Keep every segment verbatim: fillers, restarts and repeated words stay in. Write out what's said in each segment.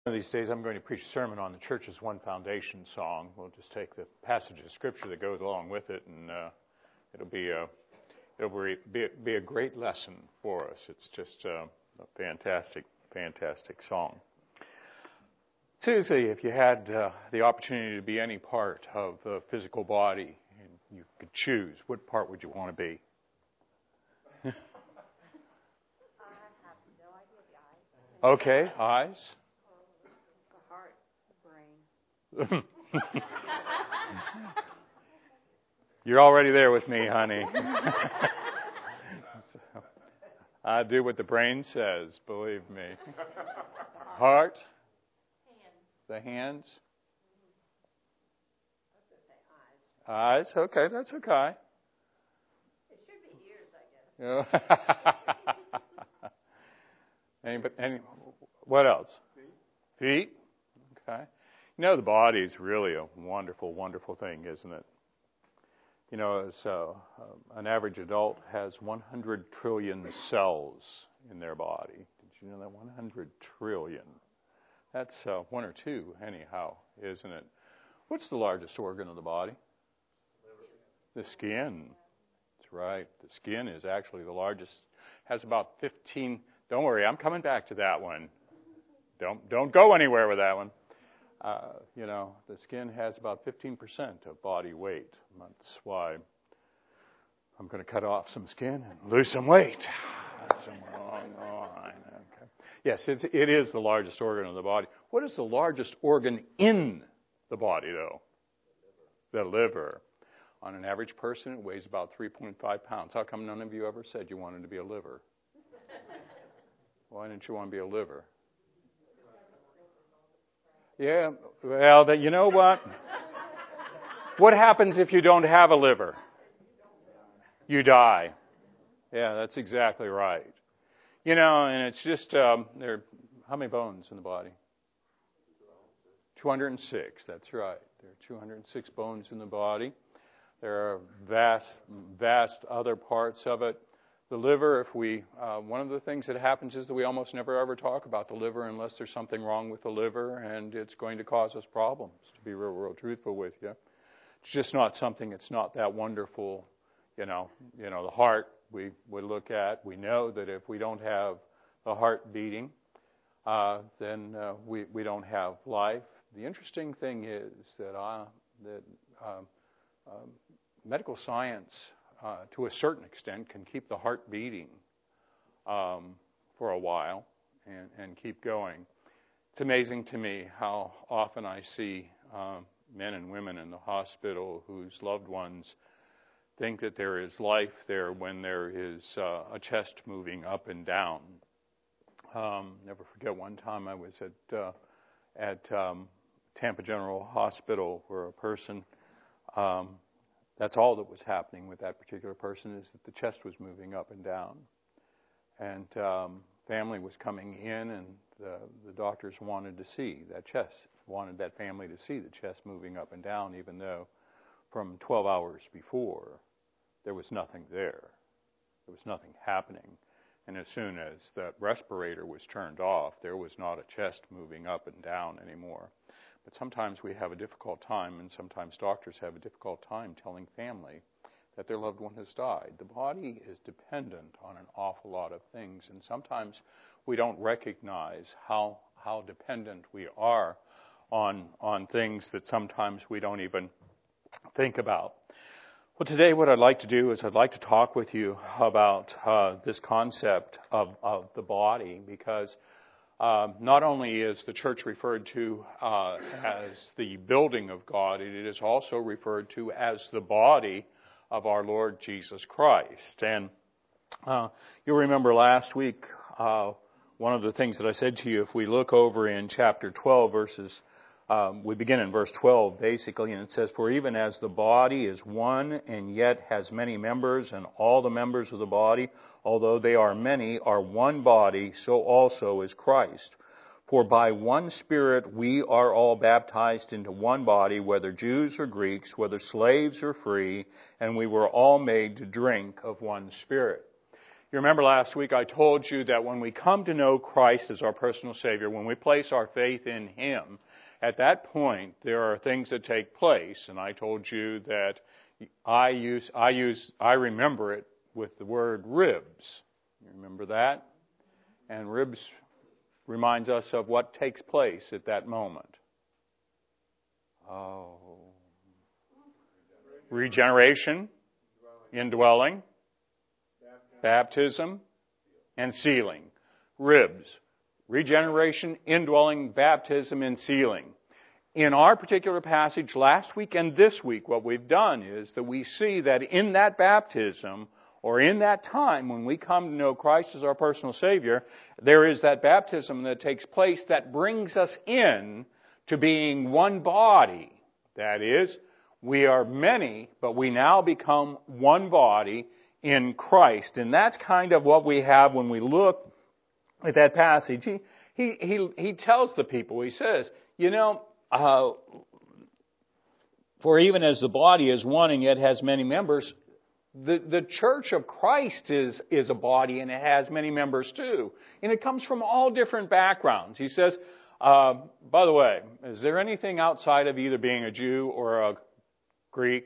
One of these days I'm going to preach a sermon on the church's One Foundation song. We'll just take the passage of Scripture that goes along with it, and uh, it'll be a it'll be, be, be a great lesson for us. It's just uh, a fantastic, fantastic song. Seriously, if you had uh, the opportunity to be any part of the physical body and you could choose, what part would you want to be? I have no idea. The eyes. Okay, eyes. You're already there with me, honey. So, I do what the brain says, believe me. Heart? Hands. The hands? I was going to say eyes. Eyes? Okay, that's okay. It should be ears, I guess. any, but any, what else? Feet. Feet? Okay. You know, the body is really a wonderful, wonderful thing, isn't it? You know, as, uh, uh, an average adult has one hundred trillion cells in their body. Did you know that? one hundred trillion. That's uh, one or two, anyhow, isn't it? What's the largest organ of the body? The skin. That's right. The skin is actually the largest. Has about fifteen. Don't worry, I'm coming back to that one. Don't don't go anywhere with that one. Uh, you know, the skin has about fifteen percent of body weight. That's why I'm going to cut off some skin and lose some weight. That's a long line. Okay. Yes, it, it is the largest organ of the body. What is the largest organ in the body, though? The liver. The liver. On an average person, it weighs about three point five pounds. How come none of you ever said you wanted to be a liver? Why didn't you want to be a liver? Yeah, well, that, you know what? What happens if you don't have a liver? You die. Yeah, that's exactly right. You know, and it's just, um, there are, how many bones in the body? two hundred six, that's right. There are two hundred six bones in the body. There are vast, vast other parts of it. The liver, if we, uh, one of the things that happens is that we almost never ever talk about the liver unless there's something wrong with the liver, and it's going to cause us problems, to be real, real truthful with you. It's just not something, it's not that wonderful, you know. You know, the heart, we, we look at, we know that if we don't have the heart beating, uh, then uh, we, we don't have life. The interesting thing is that, uh, that um, um, medical science, Uh, to a certain extent, can keep the heart beating um, for a while and, and keep going. It's amazing to me how often I see um, men and women in the hospital whose loved ones think that there is life there when there is uh, a chest moving up and down. Um, never forget one time I was at uh, at um, Tampa General Hospital where a person. Um, That's all that was happening with that particular person, is that the chest was moving up and down. And um, family was coming in, and the, the doctors wanted to see that chest, wanted that family to see the chest moving up and down, even though from twelve hours before, there was nothing there. There was nothing happening. And as soon as the respirator was turned off, there was not a chest moving up and down anymore. But sometimes we have a difficult time, and sometimes doctors have a difficult time telling family that their loved one has died. The body is dependent on an awful lot of things, and sometimes we don't recognize how how dependent we are on on things that sometimes we don't even think about. Well, today what I'd like to do is I'd like to talk with you about uh, this concept of, of the body, because Uh, not only is the church referred to uh, as the building of God, it is also referred to as the body of our Lord Jesus Christ. And uh, you'll remember last week, uh, one of the things that I said to you, if we look over in chapter twelve, verses, um, we begin in verse twelve, basically, and it says, "For even as the body is one and yet has many members, and all the members of the body, although they are many, are one body, so also is Christ. For by one Spirit we are all baptized into one body, whether Jews or Greeks, whether slaves or free, and we were all made to drink of one Spirit." You remember last week I told you that when we come to know Christ as our personal Savior, when we place our faith in Him, at that point there are things that take place, and I told you that I use, I use, I remember it with the word ribs. You remember that? And ribs reminds us of what takes place at that moment. Oh. Regeneration, indwelling, baptism, and sealing. Ribs. Regeneration, indwelling, baptism, and sealing. In our particular passage last week and this week, what we've done is that we see that in that baptism, or in that time when we come to know Christ as our personal Savior, there is that baptism that takes place that brings us in to being one body. That is, we are many, but we now become one body in Christ. And that's kind of what we have when we look at that passage. He, he, he, he tells the people, he says, you know, uh, for even as the body is one and yet has many members, the, the church of Christ is, is a body and it has many members too. And it comes from all different backgrounds. He says, uh, by the way, is there anything outside of either being a Jew or a Greek?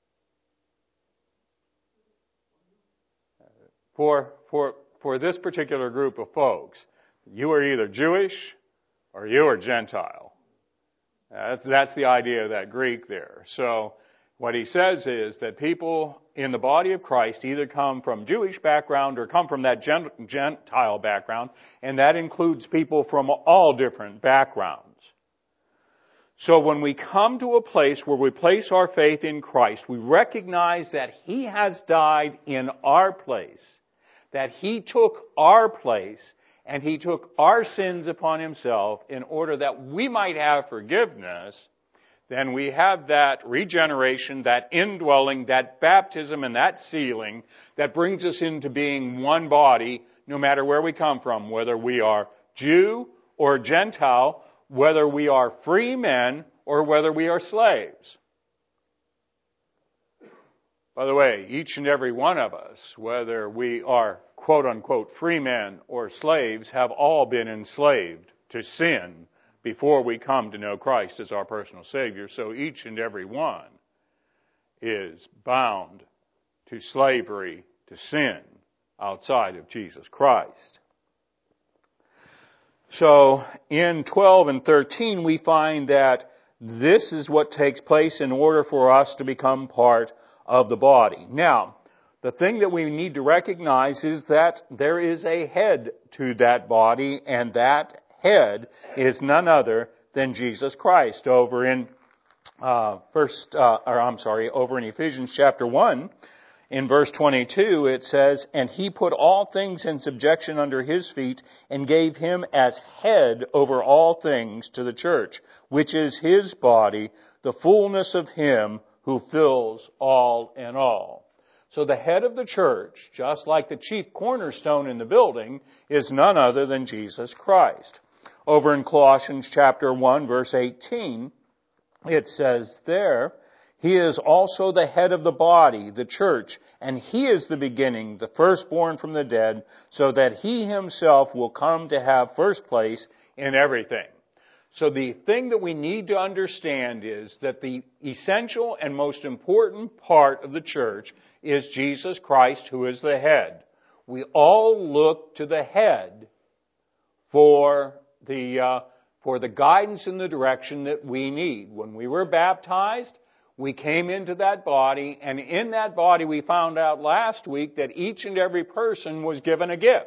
For, for, for this particular group of folks, you are either Jewish or you are Gentile. That's, that's the idea of that Greek there. So what he says is that people in the body of Christ either come from Jewish background or come from that Gentile background, and that includes people from all different backgrounds. So when we come to a place where we place our faith in Christ, we recognize that He has died in our place, that He took our place, and He took our sins upon Himself in order that we might have forgiveness. Then we have that regeneration, that indwelling, that baptism, and that sealing that brings us into being one body, no matter where we come from, whether we are Jew or Gentile, whether we are free men or whether we are slaves. By the way, each and every one of us, whether we are quote-unquote free men or slaves, have all been enslaved to sin before we come to know Christ as our personal Savior. So each and every one is bound to slavery to sin outside of Jesus Christ. So in twelve and thirteen we find that this is what takes place in order for us to become part of the body. Now, the thing that we need to recognize is that there is a head to that body, and that head is none other than Jesus Christ. Over in uh, first, uh, or I'm sorry, over in Ephesians chapter one, in verse twenty-two, it says, "And He put all things in subjection under His feet, and gave Him as head over all things to the church, which is His body, the fullness of Him who fills all in all." So the head of the church, just like the chief cornerstone in the building, is none other than Jesus Christ. Over in Colossians chapter one, verse eighteen, it says there, "He is also the head of the body, the church, and He is the beginning, the firstborn from the dead, so that He Himself will come to have first place in everything." So the thing that we need to understand is that the essential and most important part of the church is Jesus Christ, who is the head. We all look to the head for the uh, for the guidance and the direction that we need. When we were baptized, we came into that body, and in that body we found out last week that each and every person was given a gift.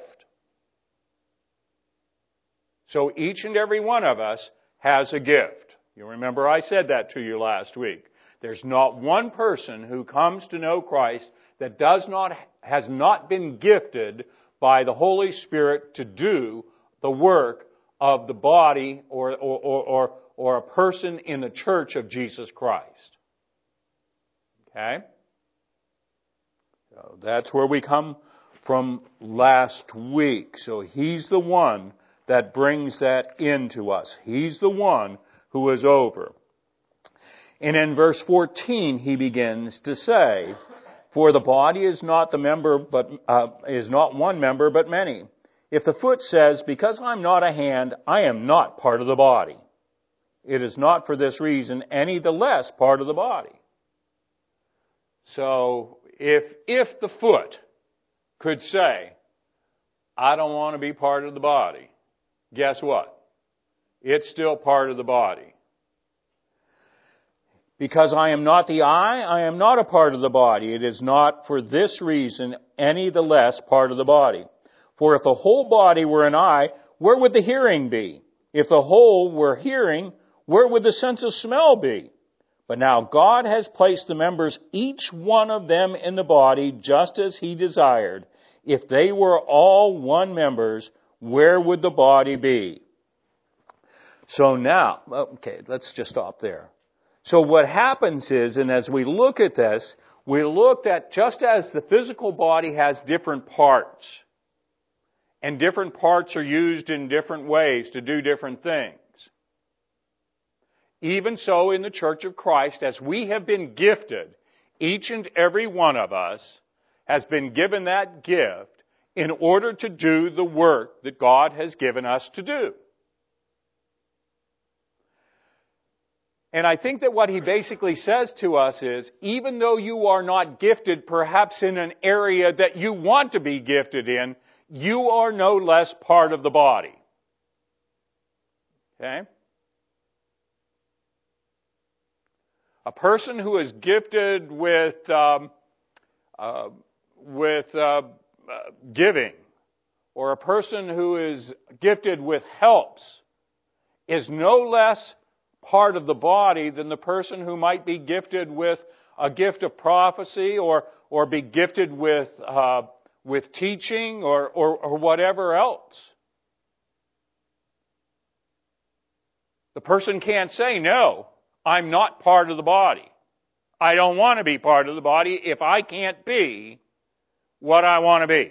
So each and every one of us has a gift. You remember I said that to you last week. There's not one person who comes to know Christ that does not, has not been gifted by the Holy Spirit to do the work of the body or, or, or, or, or a person in the church of Jesus Christ. Okay? So that's where we come from last week. So He's the one that brings that into us. He's the one who is over. And in verse fourteen, he begins to say For the body is not the member, but uh, is not one member, but many. If the foot says, because I'm not a hand, I am not part of the body, it is not for this reason any the less part of the body. So, if, if the foot could say, I don't want to be part of the body, guess what? It's still part of the body. Because I am not the eye, I am not a part of the body. It is not for this reason any the less part of the body. For if the whole body were an eye, where would the hearing be? If the whole were hearing, where would the sense of smell be? But now God has placed the members, each one of them in the body, just as He desired. If they were all one members, where would the body be? So now, okay, let's just stop there. So what happens is, and as we look at this, we looked at just as the physical body has different parts, and different parts are used in different ways to do different things. Even so in the Church of Christ, as we have been gifted, each and every one of us has been given that gift in order to do the work that God has given us to do. And I think that what he basically says to us is, even though you are not gifted perhaps in an area that you want to be gifted in, you are no less part of the body. Okay? A person who is gifted with um, uh, with uh, uh, giving, or a person who is gifted with helps, is no less part of the body than the person who might be gifted with a gift of prophecy, or or be gifted with uh, with teaching, or, or or whatever else. The person can't say, no, I'm not part of the body. I don't want to be part of the body if I can't be what I want to be.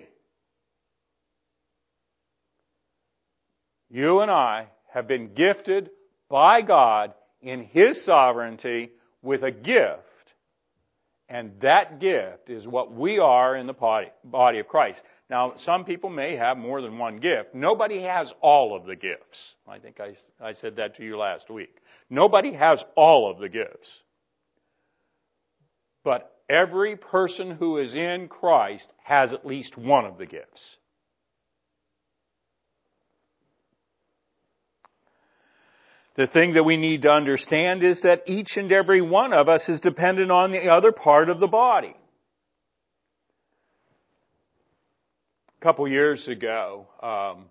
You and I have been gifted by God in His sovereignty with a gift. And that gift is what we are in the body, body of Christ. Now, some people may have more than one gift. Nobody has all of the gifts. I think I, I said that to you last week. Nobody has all of the gifts. But every person who is in Christ has at least one of the gifts. The thing that we need to understand is that each and every one of us is dependent on the other part of the body. A couple years ago, um,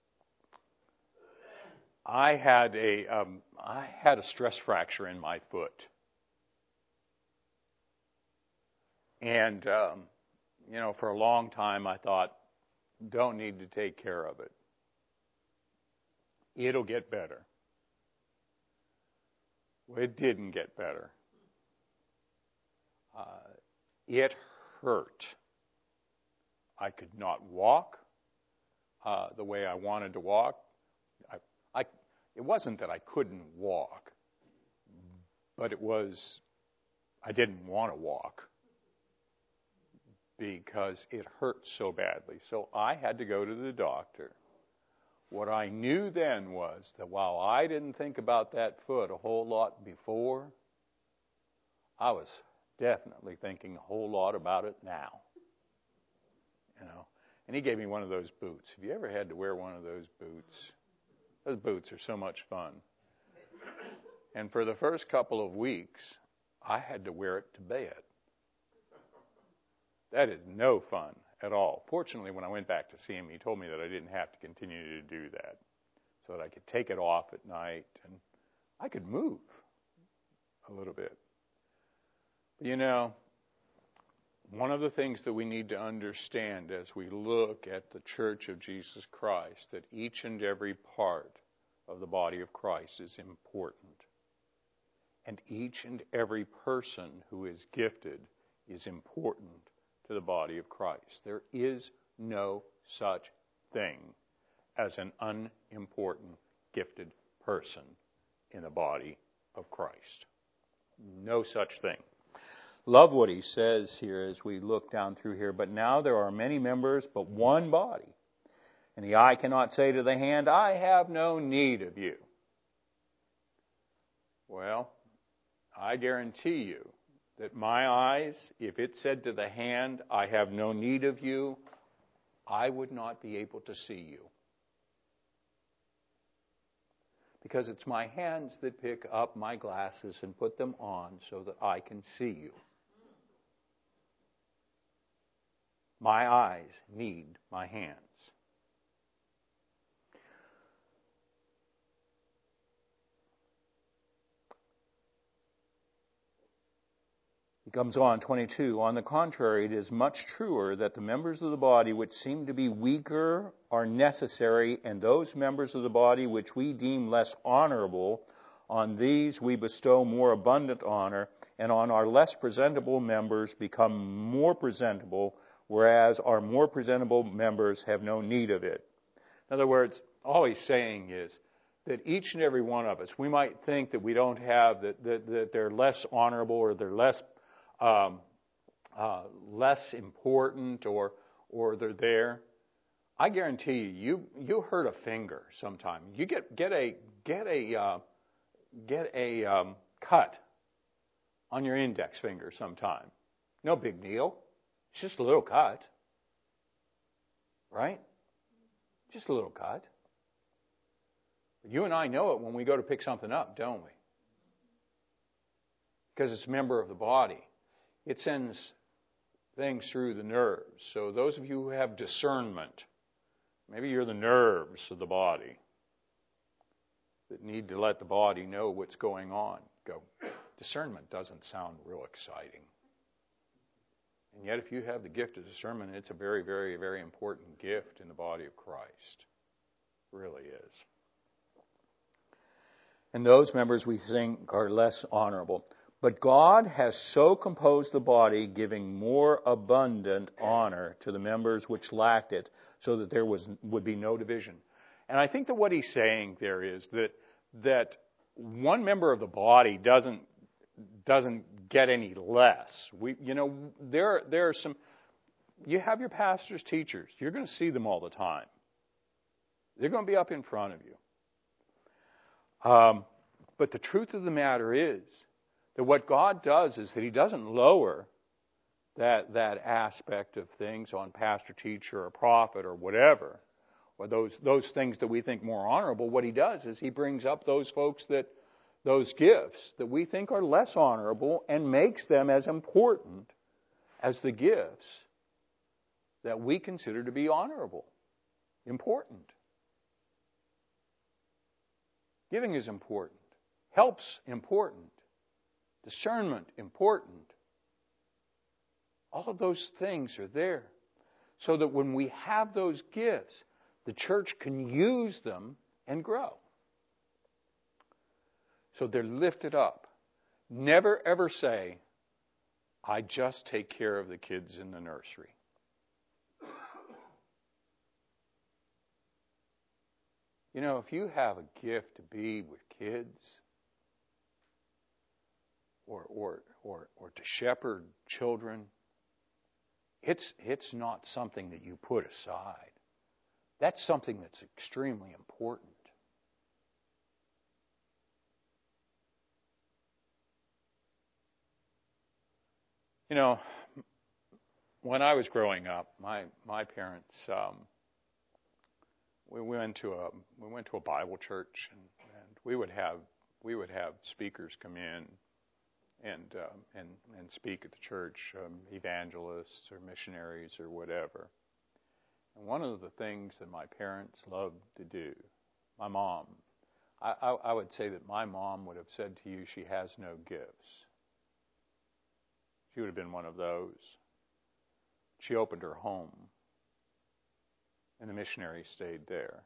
I had a um, I had a stress fracture in my foot, and um, you know, for a long time I thought, don't need to take care of it. It'll get better. Well, it didn't get better. Uh, it hurt. I could not walk uh, the way I wanted to walk. I, I, it wasn't that I couldn't walk, but it was I didn't want to walk because it hurt so badly. So I had to go to the doctor. What I knew then was that while I didn't think about that foot a whole lot before, I was definitely thinking a whole lot about it now. You know, and he gave me one of those boots. Have you ever had to wear one of those boots? Those boots are so much fun. And for the first couple of weeks, I had to wear it to bed. That is no fun at all. Fortunately, when I went back to see him, he told me that I didn't have to continue to do that, so that I could take it off at night and I could move a little bit. But you know, one of the things that we need to understand as we look at the Church of Jesus Christ, that each and every part of the body of Christ is important. And each and every person who is gifted is important to the body of Christ. There is no such thing as an unimportant, gifted person in the body of Christ. No such thing. Love what he says here as we look down through here. But now there are many members, but one body. And the eye cannot say to the hand, I have no need of you. Well, I guarantee you that my eyes, if it said to the hand, I have no need of you, I would not be able to see you. Because it's my hands that pick up my glasses and put them on so that I can see you. My eyes need my hands. He comes on, twenty-two. On the contrary, it is much truer that the members of the body which seem to be weaker are necessary, and those members of the body which we deem less honorable, on these we bestow more abundant honor, and on our less presentable members become more presentable, whereas our more presentable members have no need of it. In other words, all he's saying is that each and every one of us, we might think that we don't have, that, that, that they're less honorable or they're less Um, uh, less important, or or they're there. I guarantee you, you you hurt a finger sometime. You get get a get a uh, get a um, cut on your index finger sometime. No big deal. It's just a little cut, right? Just a little cut. But you and I know it when we go to pick something up, don't we? Because it's a member of the body. It sends things through the nerves. So those of you who have discernment, maybe you're the nerves of the body that need to let the body know what's going on. Go, discernment doesn't sound real exciting. And yet if you have the gift of discernment, it's a very, very, very important gift in the body of Christ. It really is. And those members we think are less honorable. But God has so composed the body, giving more abundant honor to the members which lacked it, so that there was would be no division. And I think that what he's saying there is that that one member of the body doesn't doesn't get any less. We, you know, there there are some. You have your pastors, teachers. You're going to see them all the time. They're going to be up in front of you. Um, but the truth of the matter is that what God does is that He doesn't lower that that aspect of things on pastor, teacher, or prophet, or whatever, or those those things that we think more honorable. What He does is He brings up those folks that those gifts that we think are less honorable and makes them as important as the gifts that we consider to be honorable, important. Giving is important. Help's important. Discernment, important. All of those things are there so that when we have those gifts, the church can use them and grow. So they're lifted up. Never ever say, I just take care of the kids in the nursery. You know, if you have a gift to be with kids, Or, or or or to shepherd children, it's it's not something that you put aside. That's something that's extremely important. You know, when I was growing up, my my parents um, we went to a we went to a Bible church, and, and we would have we would have speakers come in and um, and and speak at the church, um, evangelists or missionaries or whatever. And one of the things that my parents loved to do, my mom, I, I, I would say that my mom would have said to you, she has no gifts. She would have been one of those. She opened her home, and the missionary stayed there,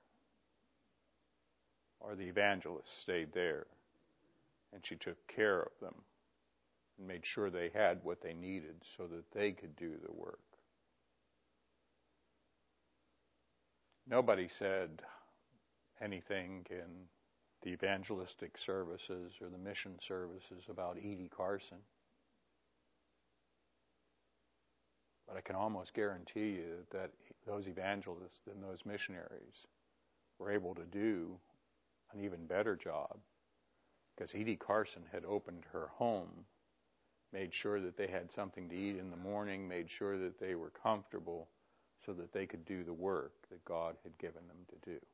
or the evangelist stayed there, and she took care of them and made sure they had what they needed so that they could do the work. Nobody said anything in the evangelistic services or the mission services about Edie Carson. But I can almost guarantee you that those evangelists and those missionaries were able to do an even better job, because Edie Carson had opened her home, made sure that they had something to eat in the morning, made sure that they were comfortable so that they could do the work that God had given them to do.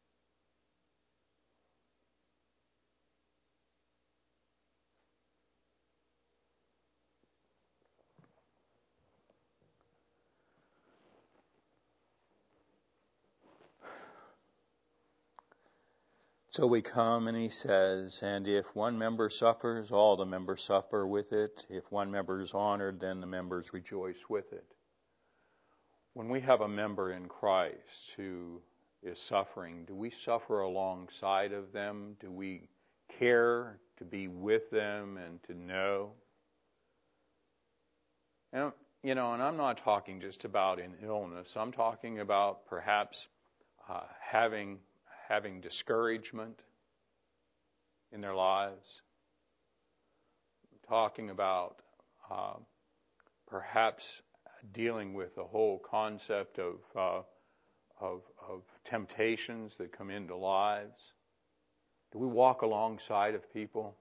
So we come and he says, and if one member suffers, all the members suffer with it. If one member is honored, then the members rejoice with it. When we have a member in Christ who is suffering, do we suffer alongside of them? Do we care to be with them and to know? And, you know, and I'm not talking just about in illness. I'm talking about perhaps uh, having having discouragement in their lives. I'm talking about uh, perhaps dealing with the whole concept of, uh, of of temptations that come into lives. Do we walk alongside of people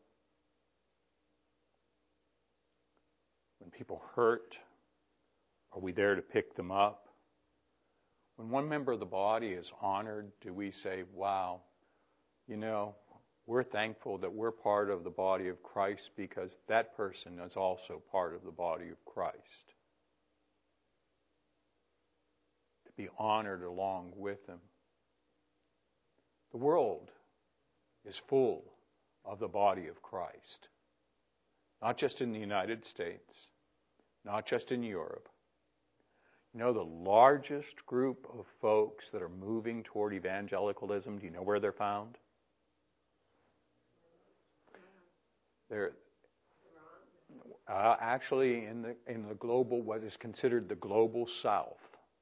when people hurt? Are we there to pick them up? When one member of the body is honored, do we say, wow, you know, we're thankful that we're part of the body of Christ because that person is also part of the body of Christ? To be honored along with them. The world is full of the body of Christ. Not just in the United States, not just in Europe. You know, the largest group of folks that are moving toward evangelicalism, do you know where they're found? They're uh, actually in the in the global, what is considered the global South.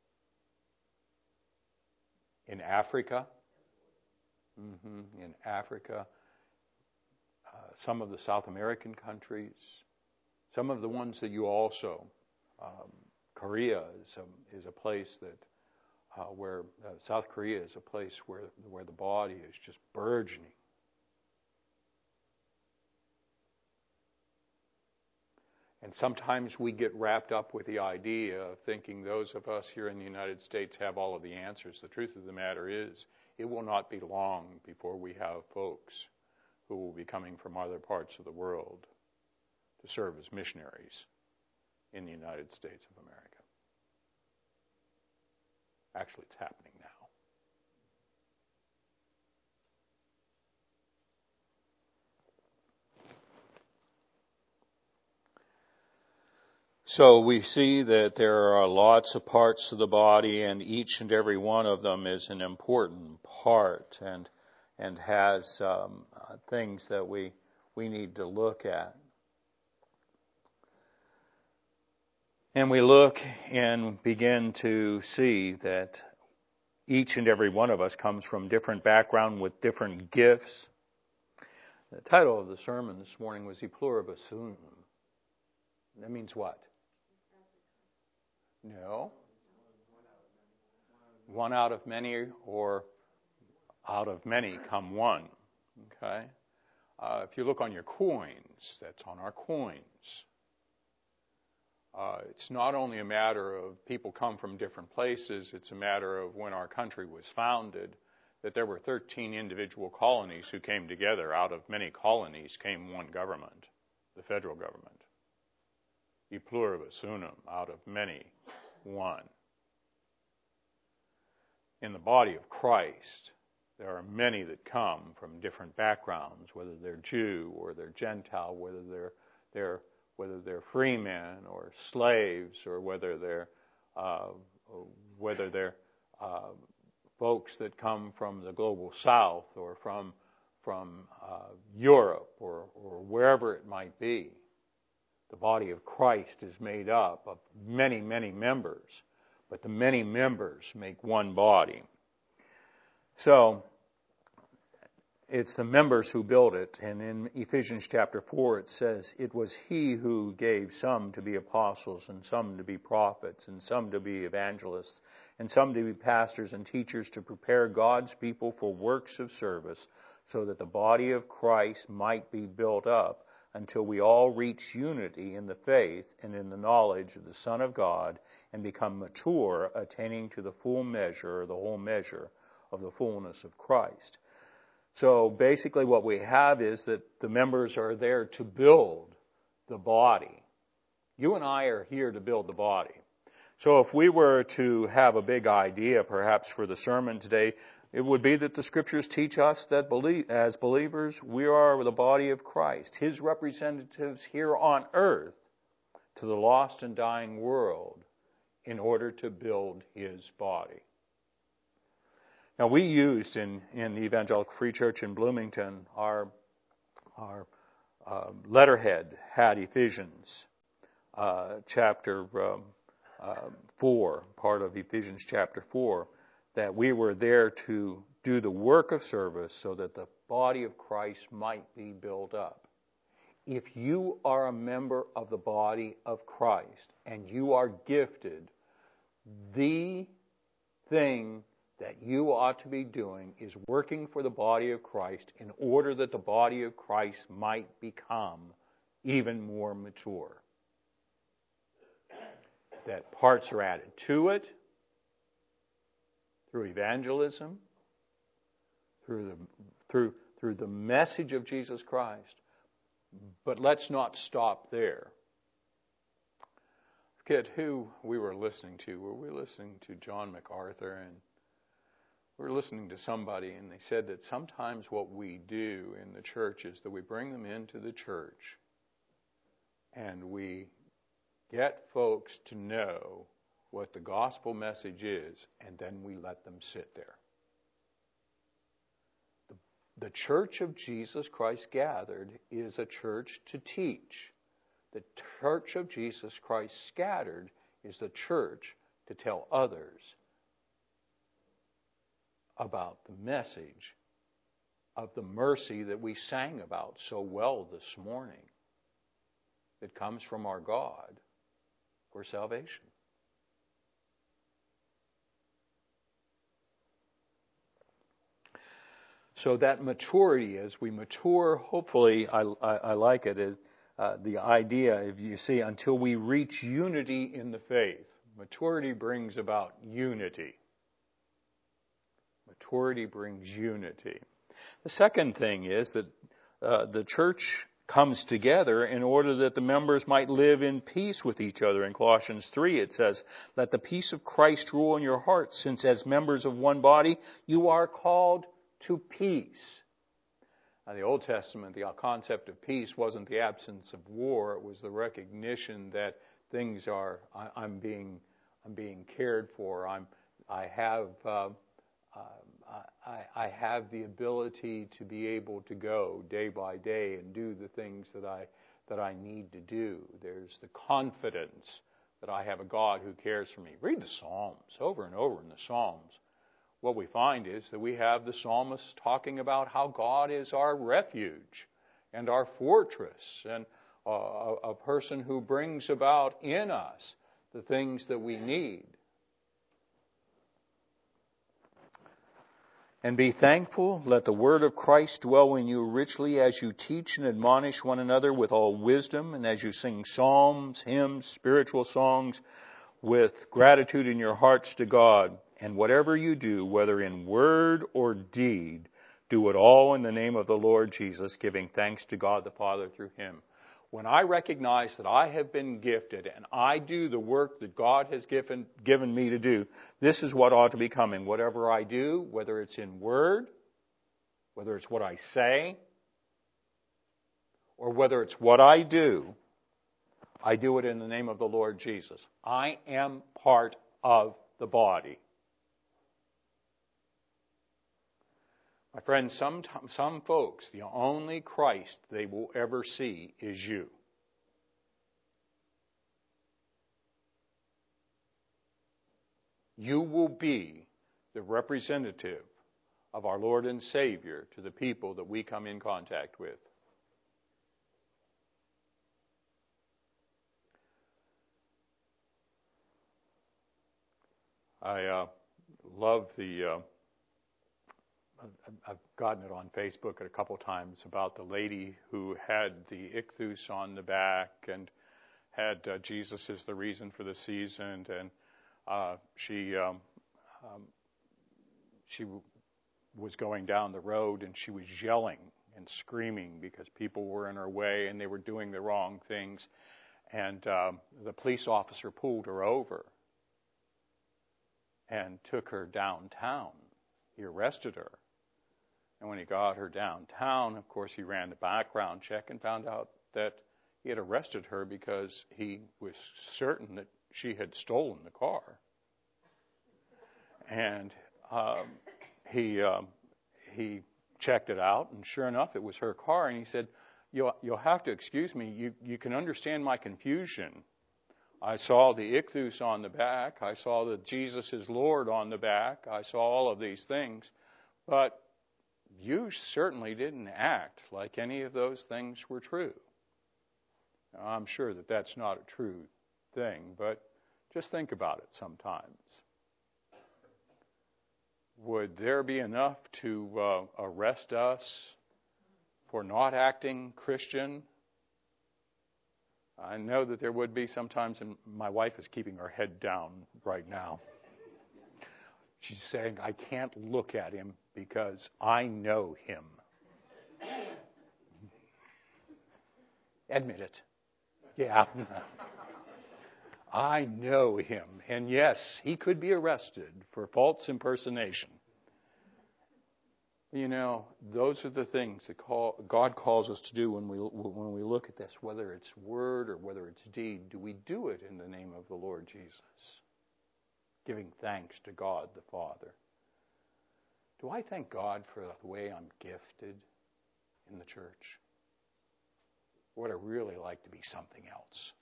In Africa, mm-hmm, in Africa, uh, some of the South American countries, some of the ones that you also. Um, Korea is a, is a place that uh, where uh, South Korea is a place where where the body is just burgeoning. And sometimes we get wrapped up with the idea of thinking those of us here in the United States have all of the answers. The truth of the matter is, it will not be long before we have folks who will be coming from other parts of the world to serve as missionaries in the United States of America. Actually, it's happening now. So we see that there are lots of parts of the body, and each and every one of them is an important part and and has um, uh, things that we we need to look at. And we look and begin to see that each and every one of us comes from different background with different gifts. The title of the sermon this morning was E Pluribus Unum. That means what? No. One out of many, or out of many come one. Okay? Uh, if you look on your coins, that's on our coins. Uh, it's not only a matter of people come from different places, it's a matter of when our country was founded, that there were thirteen individual colonies who came together. Out of many colonies came one government, the federal government. E pluribus unum, out of many, one. In the body of Christ, there are many that come from different backgrounds, whether they're Jew or they're Gentile, whether they're they're whether they're free men or slaves, or whether they're uh, whether they're uh, folks that come from the global South or from from uh, Europe or, or wherever it might be. The body of Christ is made up of many, many members, but the many members make one body. So, it's the members who build it. And in Ephesians chapter four, it says, it was He who gave some to be apostles, and some to be prophets, and some to be evangelists, and some to be pastors and teachers, to prepare God's people for works of service, so that the body of Christ might be built up until we all reach unity in the faith and in the knowledge of the Son of God, and become mature, attaining to the full measure, or the whole measure of the fullness of Christ. So basically what we have is that the members are there to build the body. You and I are here to build the body. So if we were to have a big idea perhaps for the sermon today, it would be that the Scriptures teach us that believe, as believers, we are the body of Christ, His representatives here on earth to the lost and dying world in order to build His body. Now, we used in, in the Evangelical Free Church in Bloomington, our, our uh, letterhead had Ephesians uh, chapter um, uh, four, part of Ephesians chapter four, that we were there to do the work of service so that the body of Christ might be built up. If you are a member of the body of Christ and you are gifted, the thing that you ought to be doing is working for the body of Christ in order that the body of Christ might become even more mature. That parts are added to it through evangelism, through the, through, through the message of Jesus Christ. But let's not stop there. Forget who we were listening to. Were we listening to John MacArthur? And we were listening to somebody, and they said that sometimes what we do in the church is that we bring them into the church and we get folks to know what the gospel message is, and then we let them sit there. The, the church of Jesus Christ gathered is a church to teach. The church of Jesus Christ scattered is the church to tell others about the message of the mercy that we sang about so well this morning that comes from our God for salvation. So that maturity, as we mature, hopefully, I, I, I like it, is uh, the idea, if you see, until we reach unity in the faith. Maturity brings about unity. Maturity brings unity. The second thing is that uh, the church comes together in order that the members might live in peace with each other. In Colossians three it says, "Let the peace of Christ rule in your hearts, since as members of one body you are called to peace." Now, the Old Testament, the concept of peace wasn't the absence of war. It was the recognition that things are, I, I'm being, I'm being cared for. I'm, I have, uh, uh, I, I have the ability to be able to go day by day and do the things that I, that I need to do. There's the confidence that I have a God who cares for me. Read the Psalms over and over in the Psalms. What we find is that we have the psalmist talking about how God is our refuge and our fortress and a, a person who brings about in us the things that we need. "And be thankful. Let the word of Christ dwell in you richly as you teach and admonish one another with all wisdom, and as you sing psalms, hymns, spiritual songs, with gratitude in your hearts to God. And whatever you do, whether in word or deed, do it all in the name of the Lord Jesus, giving thanks to God the Father through Him." When I recognize that I have been gifted and I do the work that God has given, given me to do, this is what ought to be coming. Whatever I do, whether it's in word, whether it's what I say, or whether it's what I do, I do it in the name of the Lord Jesus. I am part of the body. My friends, some, some folks, the only Christ they will ever see is you. You will be the representative of our Lord and Savior to the people that we come in contact with. I uh, love the, uh, I've gotten it on Facebook a couple times about the lady who had the ichthus on the back and had uh, Jesus is the reason for the season, and uh, she um, um, she w- was going down the road and she was yelling and screaming because people were in her way and they were doing the wrong things, and um, the police officer pulled her over and took her downtown. He arrested her. And when he got her downtown, of course, he ran the background check and found out that he had arrested her because he was certain that she had stolen the car. And um, he um, he checked it out, and sure enough, it was her car. And he said, you'll, you'll have to excuse me. You, you can understand my confusion. I saw the ichthus on the back. I saw that Jesus is Lord on the back. I saw all of these things. But you certainly didn't act like any of those things were true. Now, I'm sure that that's not a true thing, but just think about it sometimes. Would there be enough to uh, arrest us for not acting Christian? I know that there would be sometimes, and my wife is keeping her head down right now. She's saying, I can't look at him because I know him. Admit it. Yeah. I know him. And yes, he could be arrested for false impersonation. You know, those are the things that call, God calls us to do when we when we look at this, whether it's word or whether it's deed. Do we do it in the name of the Lord Jesus? Giving thanks to God the Father. Do I thank God for the way I'm gifted in the church? Or would I really like to be something else?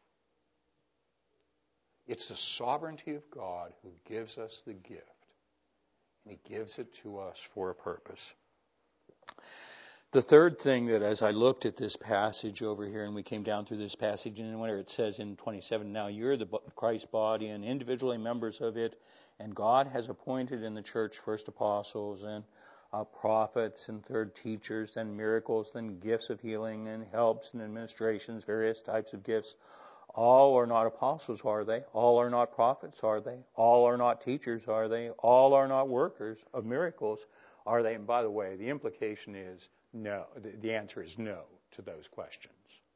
It's the sovereignty of God who gives us the gift. And He gives it to us for a purpose. The third thing that as I looked at this passage over here, and we came down through this passage, and where it says in twenty-seven, now you're the Christ body and individually members of it, and God has appointed in the church first apostles and uh, prophets and third teachers, then miracles, then gifts of healing and helps and administrations, various types of gifts. All are not apostles, are they? All are not prophets, are they? All are not teachers, are they? All are not workers of miracles, are they? And by the way, the implication is no. The answer is no to those questions.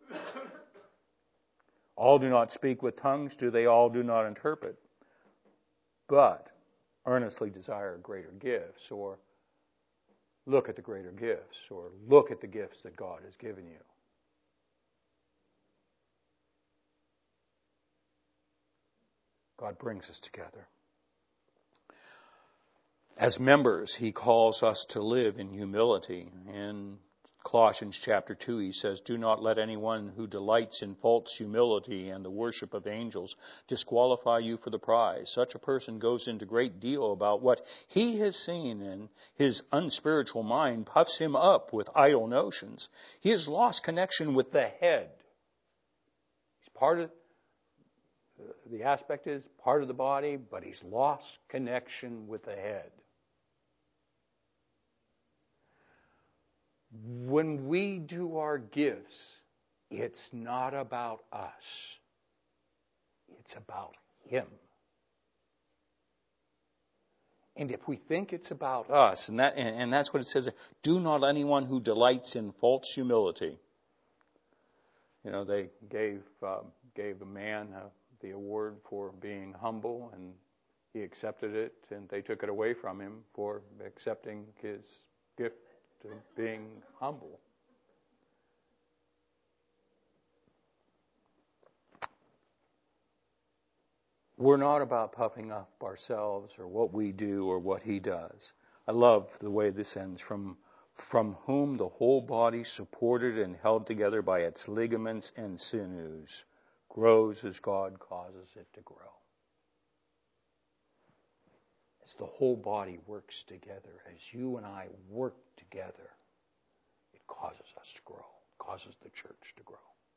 All do not speak with tongues, do they? All do not interpret. But earnestly desire greater gifts, or look at the greater gifts, or look at the gifts that God has given you. God brings us together. As members, He calls us to live in humility. In Colossians chapter two, He says, do not let anyone who delights in false humility and the worship of angels disqualify you for the prize. Such a person goes into great deal about what he has seen, and his unspiritual mind puffs him up with idle notions. He has lost connection with the head. He's part of The aspect is part of the body, but he's lost connection with the head. When we do our gifts, it's not about us. It's about Him. And if we think it's about us, and that and that's what it says, do not anyone who delights in false humility. You know, they gave um, gave a man a the award for being humble, and he accepted it, and they took it away from him for accepting his gift of being humble. We're not about puffing up ourselves or what we do or what He does. I love the way this ends. From, from whom the whole body, supported and held together by its ligaments and sinews, grows as God causes it to grow. As the whole body works together, as you and I work together, it causes us to grow, causes the church to grow.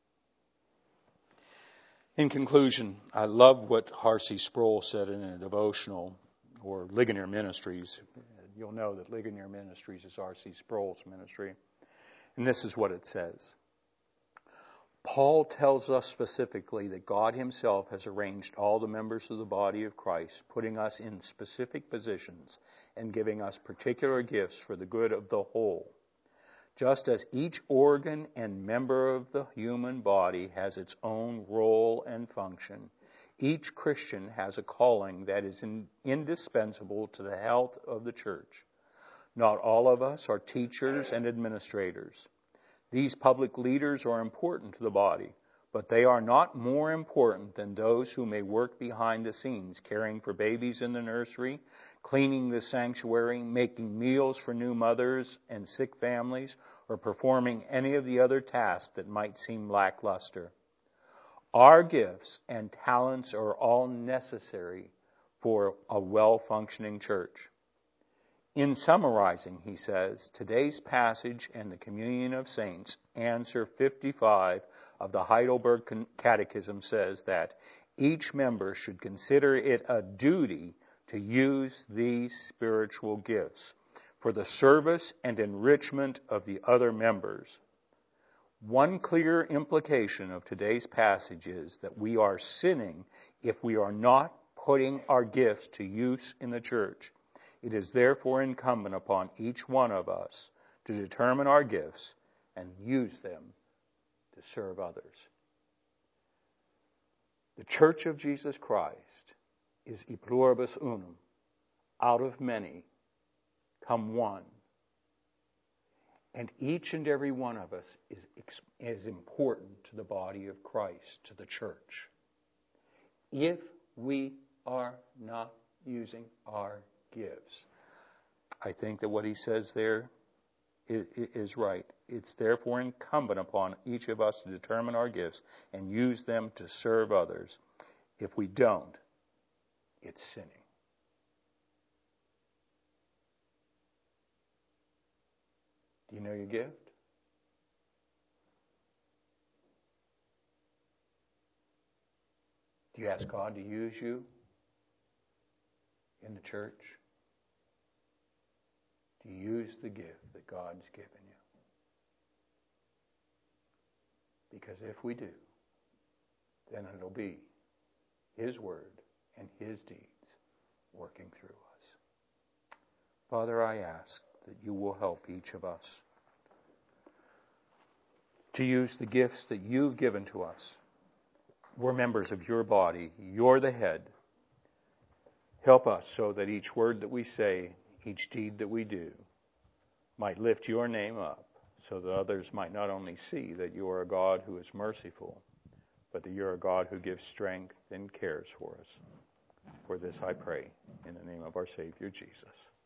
In conclusion, I love what R C Sproul said in a devotional, or Ligonier Ministries. You'll know that Ligonier Ministries is R C Sproul's ministry. And this is what it says. Paul tells us specifically that God himself has arranged all the members of the body of Christ, putting us in specific positions and giving us particular gifts for the good of the whole. Just as each organ and member of the human body has its own role and function, each Christian has a calling that is in, indispensable to the health of the church. Not all of us are teachers and administrators. These public leaders are important to the body, but they are not more important than those who may work behind the scenes, caring for babies in the nursery, cleaning the sanctuary, making meals for new mothers and sick families, or performing any of the other tasks that might seem lackluster. Our gifts and talents are all necessary for a well-functioning church. In summarizing, he says, today's passage and the communion of saints, answer fifty-five of the Heidelberg Catechism says that each member should consider it a duty to use these spiritual gifts for the service and enrichment of the other members. One clear implication of today's passage is that we are sinning if we are not putting our gifts to use in the church. It is therefore incumbent upon each one of us to determine our gifts and use them to serve others. The Church of Jesus Christ is e pluribus unum, out of many come one. And each and every one of us is, is important to the body of Christ, to the church. If we are not using our gifts, I think that what he says there is, is right. It's therefore incumbent upon each of us to determine our gifts and use them to serve others. If we don't, it's sinning. Do you know your gift? Do you ask God to use you in the church? Do you use the gift that God's given you? Because if we do, then it'll be His Word and His deeds working through us. Father, I ask that you will help each of us to use the gifts that you've given to us. We're members of your body. You're the head. Help us so that each word that we say, each deed that we do, might lift your name up, so that others might not only see that you are a God who is merciful, but that you're a God who gives strength and cares for us. For this I pray in the name of our Savior Jesus.